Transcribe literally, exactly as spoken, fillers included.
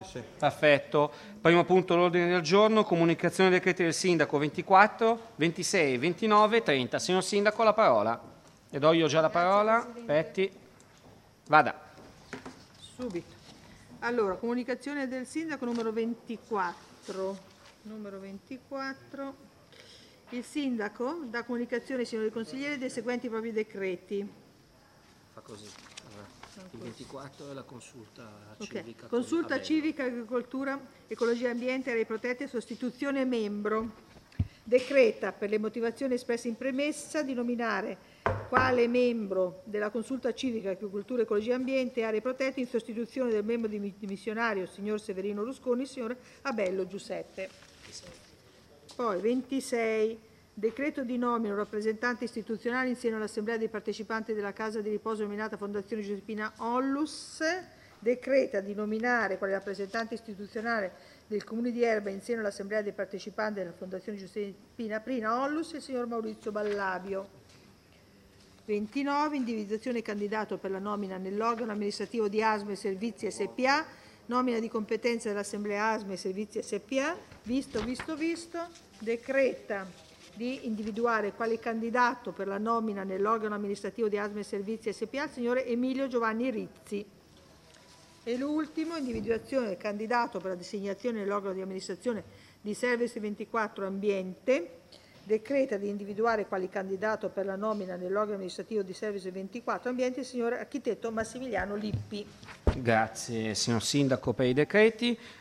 Sì. Perfetto. Primo punto all'ordine del giorno, comunicazione dei decreti del Sindaco ventiquattro, ventisei, ventinove e trenta. Signor Sindaco, la parola. Le do io già la parola. Aspetti. Vada. Subito. Allora, comunicazione del Sindaco numero ventiquattro. Numero ventiquattro. Il Sindaco dà comunicazione ai signori consiglieri dei seguenti propri decreti. Fa così. Il ventiquattro è la consulta Okay. civica. Consulta civica, agricoltura, ecologia e ambiente, aree protette, sostituzione membro. Decreta, per le motivazioni espresse in premessa, di nominare quale membro della consulta civica, agricoltura, ecologia e ambiente, aree protette, in sostituzione del membro dimissionario, signor Severino Rusconi, il signor Abello Giuseppe. Poi ventisei. Decreto di nomina un rappresentante istituzionale in seno all'Assemblea dei partecipanti della Casa di Riposo nominata Fondazione Giuseppina Onlus. Decreta di nominare quale rappresentante istituzionale del Comune di Erba in seno all'Assemblea dei partecipanti della Fondazione Giuseppina Prina Onlus il signor Maurizio Ballabio. ventinove. Individuazione candidato per la nomina nell'organo amministrativo di A S M E Servizi S P A. Nomina di competenza dell'Assemblea A S M E Servizi S P A. Visto, visto, visto. Decreta di individuare quale candidato per la nomina nell'organo amministrativo di A S M E Servizi S P A il signore Emilio Giovanni Rizzi. E l'ultimo, individuazione del candidato per la designazione nell'organo di amministrazione di Service ventiquattro Ambiente. Decreta di individuare quale candidato per la nomina nell'organo amministrativo di Service ventiquattro Ambiente il signor architetto Massimiliano Lippi. Grazie, signor Sindaco, per i decreti.